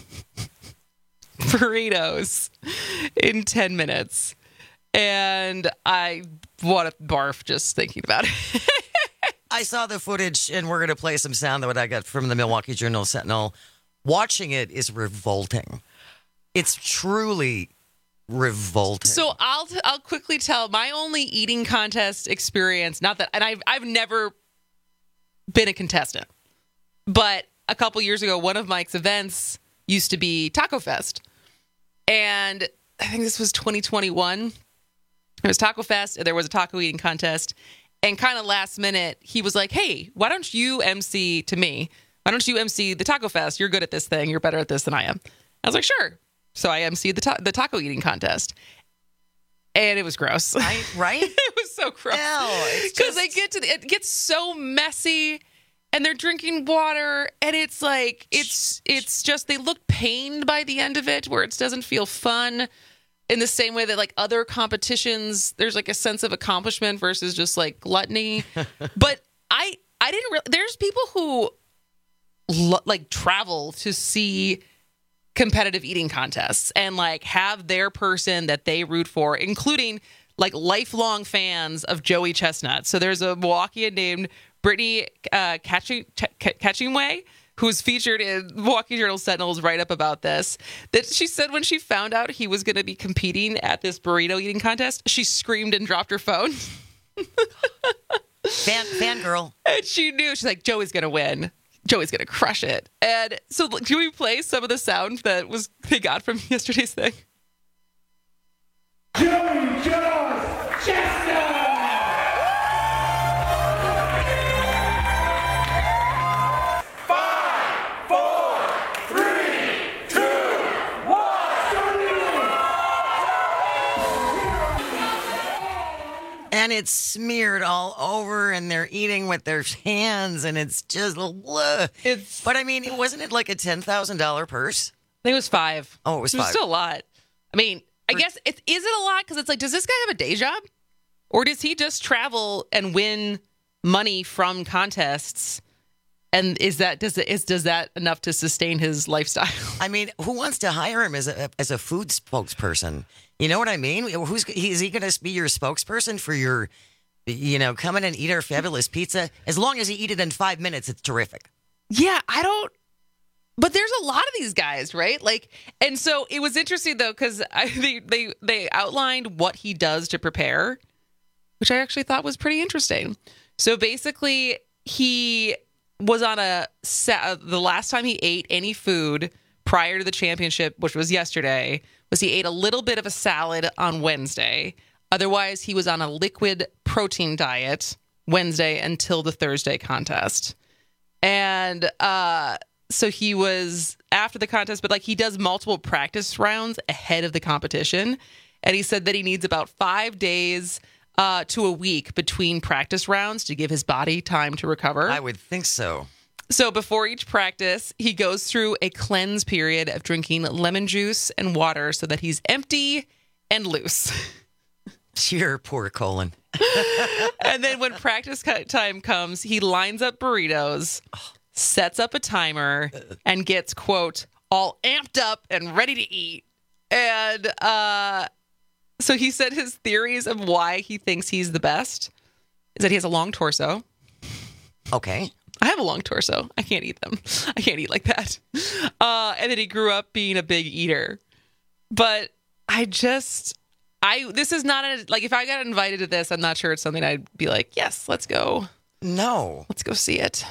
burritos in 10 minutes. And I want to barf just thinking about it. I saw the footage, and we're going to play some sound that I got from the Milwaukee Journal-Sentinel. Watching it is revolting. It's truly revolting. So I'll quickly tell my only eating contest experience. Not that, and I've never been a contestant, but a couple years ago, one of Mike's events used to be Taco Fest, and I think this was 2021. It was Taco Fest, and there was a taco eating contest, and kind of last minute, he was like, "Hey, why don't you MC to me? Why don't you MC the Taco Fest? You're good at this thing. You're better at this than I am." I was like, "Sure." So I emceed the taco eating contest. And it was gross. Right? It was so gross. Because it gets so messy and they're drinking water and it's like, it's just, they look pained by the end of it where it doesn't feel fun in the same way that like other competitions, there's like a sense of accomplishment versus just like gluttony. But I didn't there's people who like travel to see competitive eating contests and like have their person that they root for, including like lifelong fans of Joey Chestnut. So there's a Milwaukeean named Brittany Catchingway, who's featured in Milwaukee Journal-Sentinel's write-up about this, that she said when she found out he was going to be competing at this burrito eating contest, she screamed and dropped her phone. Fangirl. And she knew. She's like, Joey's going to win. Joey's going to crush it. And so do we play some of the sound that they got from yesterday's thing? Joey Chestnut! 5, 4, 3, 2, 1. And it's smeared all over, and they're eating with their hands, and it's just, but I mean, wasn't it like a $10,000 purse? I think it was 5. Oh, it was 5. It was still a lot. I mean, I guess, is it a lot? Because it's like, does this guy have a day job? Or does he just travel and win money from contests And does that enough to sustain his lifestyle? I mean, who wants to hire him as a food spokesperson? You know what I mean? Is he going to be your spokesperson for your, come in and eat our fabulous pizza? As long as you eat it in 5 minutes, it's terrific. Yeah, but there's a lot of these guys, right? And so it was interesting though, because they outlined what he does to prepare, which I actually thought was pretty interesting. So basically, he was on the last time he ate any food prior to the championship, which was yesterday, was he ate a little bit of a salad on Wednesday. Otherwise, he was on a liquid protein diet Wednesday until the Thursday contest. And so he was after the contest, but he does multiple practice rounds ahead of the competition. And he said that he needs about 5 days to a week between practice rounds to give his body time to recover. I would think so. So before each practice, he goes through a cleanse period of drinking lemon juice and water so that he's empty and loose. Your poor colon. And then when practice time comes, he lines up burritos, sets up a timer, and gets, quote, all amped up and ready to eat. And so he said his theories of why he thinks he's the best is that he has a long torso. Okay. I have a long torso. I can't eat them. I can't eat like that. And then he grew up being a big eater. But this is not if I got invited to this, I'm not sure it's something I'd be like, yes, let's go. No. Let's go see it.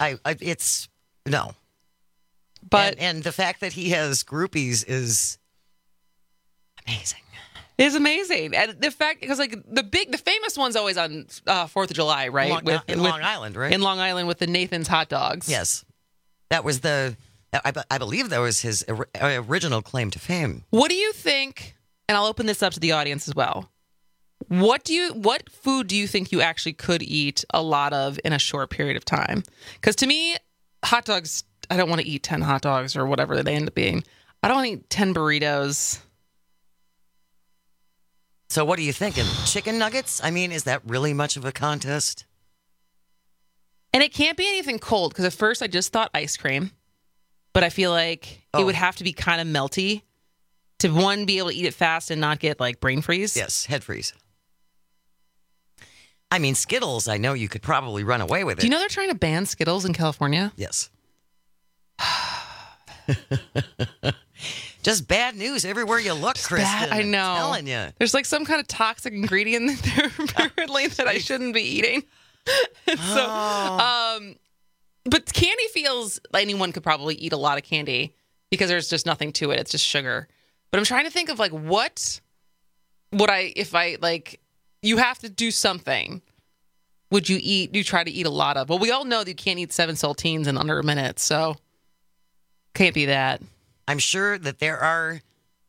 No. But and the fact that he has groupies is amazing. It's amazing. And the fact, because the famous one's always on 4th of July, right? In Long Island, right? In Long Island with the Nathan's hot dogs. Yes. That was I believe that was his original claim to fame. What do you think, and I'll open this up to the audience as well. What food do you think you actually could eat a lot of in a short period of time? Because to me, hot dogs, I don't want to eat 10 hot dogs or whatever they end up being. I don't want to eat 10 burritos. So what are you thinking? Chicken nuggets? I mean, is that really much of a contest? And it can't be anything cold, because at first I just thought ice cream. But I feel like it would have to be kind of melty to, one, be able to eat it fast and not get brain freeze. Yes, head freeze. I mean, Skittles, I know you could probably run away with it. Do you know they're trying to ban Skittles in California? Yes. Just bad news everywhere you look, Kristen. I know. I'm telling you. There's some kind of toxic ingredient in there apparently that I shouldn't be eating. But candy feels anyone could probably eat a lot of candy because there's just nothing to it. It's just sugar. But I'm trying to think of what would I, if I you have to do something. Would you eat? You try to eat a lot of? Well, we all know that you can't eat 7 saltines in under a minute, so can't be that. I'm sure that there are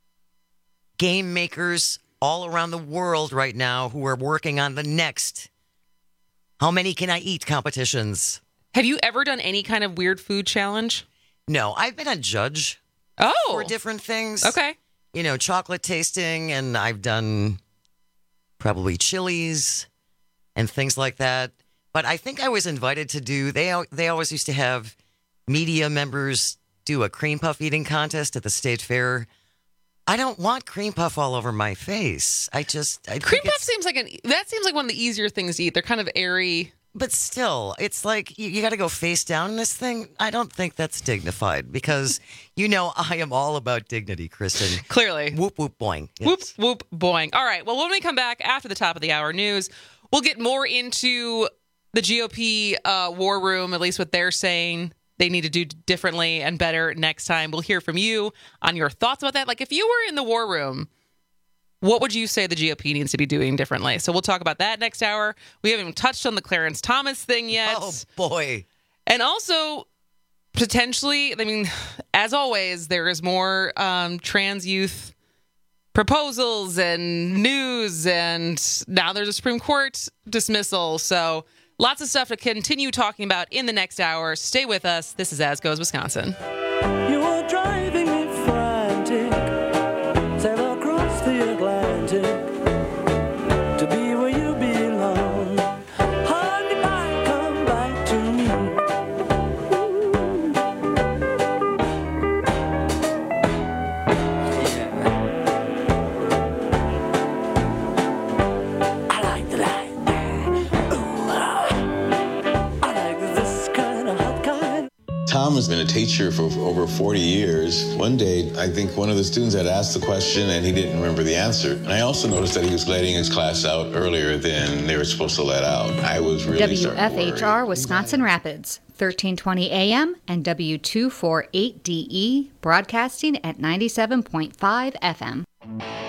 game makers all around the world right now who are working on the next how many can I eat competitions. Have you ever done any kind of weird food challenge? No, I've been a judge for different things. Okay. Chocolate tasting, and I've done probably chilies and things like that. But I think I was invited to do, they always used to have media members do a cream puff eating contest at the state fair. I don't want cream puff all over my face. Cream puff seems like one of the easier things to eat. They're kind of airy. But still, it's you got to go face down in this thing. I don't think that's dignified because, I am all about dignity, Kristen. Clearly. Whoop, whoop, boing. Whoop, Yes. whoop, boing. All right. Well, when we come back after the top of the hour news, we'll get more into the GOP war room, at least what they're saying they need to do differently and better next time. We'll hear from you on your thoughts about that. If you were in the war room, what would you say the GOP needs to be doing differently? So we'll talk about that next hour. We haven't even touched on the Clarence Thomas thing yet. Oh, boy. And also, potentially, as always, there is more trans youth proposals and news, and now there's a Supreme Court dismissal. So lots of stuff to continue talking about in the next hour. Stay with us. This is As Goes Wisconsin. You are driving me frantic, sail across the Atlantic to be where you belong. Honey, come back to me. Tom has been a teacher for over 40 years. One day, I think one of the students had asked the question and he didn't remember the answer. And I also noticed that he was letting his class out earlier than they were supposed to let out. I was really WFHR Wisconsin Rapids, 1320 AM and W248DE, broadcasting at 97.5 FM.